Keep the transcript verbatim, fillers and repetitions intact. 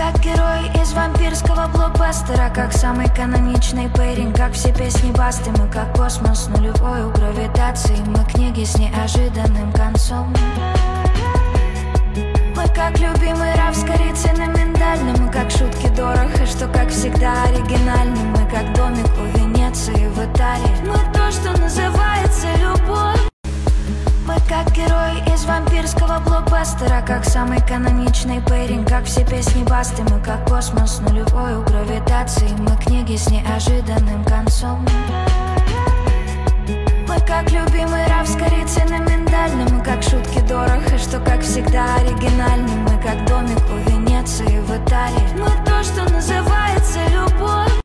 как герой из вампирского блокбастера, как самый каноничный пейринг, как все песни Басты. Мы как космос нулевой у гравитации, мы книги с неожиданным концом. Мы как любимый раф с корицей на миндальном, мы как шутки Дороха, что как всегда оригинальны. Мы как домик у Венеции в Италии, мы то, что называется любовь. Мы как герой из вампирского блокбастера, как самый каноничный пейринг, как все песни Басты. Мы как космос нулевой у гравитации, мы книги с неожиданным концом. Мы как любимый раф с корицей на миндальном, мы как шутки Дороха, что как всегда оригинальны. Мы как домик у Венеции в Италии, мы то, что называется любовь.